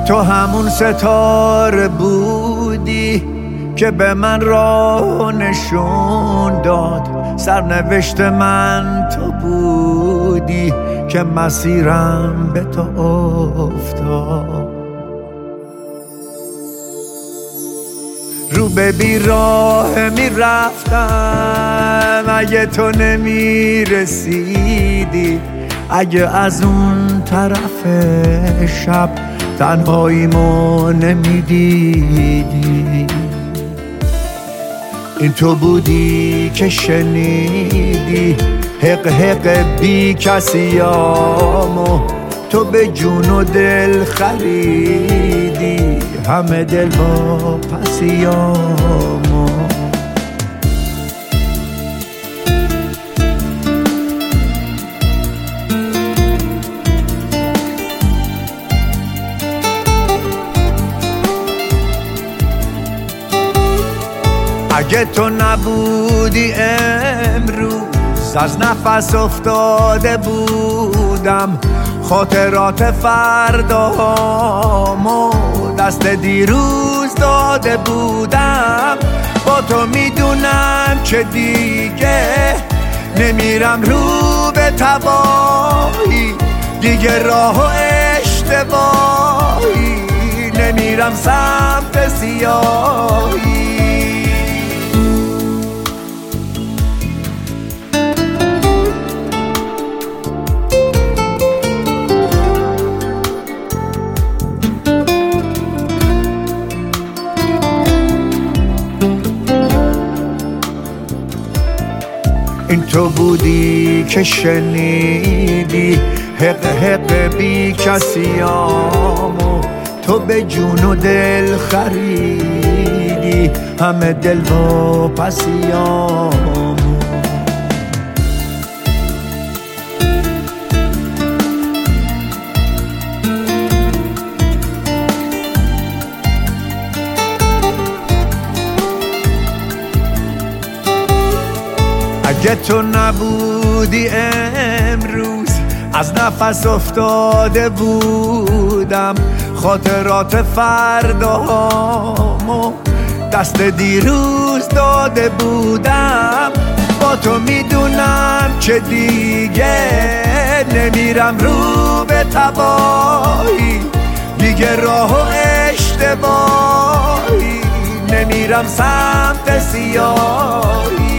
تو همون ستاره بودی که به من راه نشون داد، سرنوشت من تو بودی که مسیرم به تو افتاد. رو به بیراه می رفتم اگه تو نمی رسیدی، اگه از اون طرف شب تنهاییمو نمی دیدی. این تو بودی که شنیدی حق حق بی کسیامو، تو به جون و دل خریدی همه دل با پسیامو. اگه تو نبودی امروز از نفس افتاده بودم، خاطرات فردامو دست دیروز داده بودم. با تو میدونم که دیگه نمیرم رو به تباهی، دیگه راه و اشتباهی نمیرم سمت سیاهی. این تو بودی که شنیدی حق حق بی کسیامو، تو به جون و دل خریدی همه دل با پسیامو. اگه تو نبودی امروز از نفس افتاده بودم، خاطرات فردامو دست دیروز داده بودم. با تو میدونم که دیگه نمیرم رو به تباهی، دیگه راه و اشتباهی نمیرم سمت سیاهی.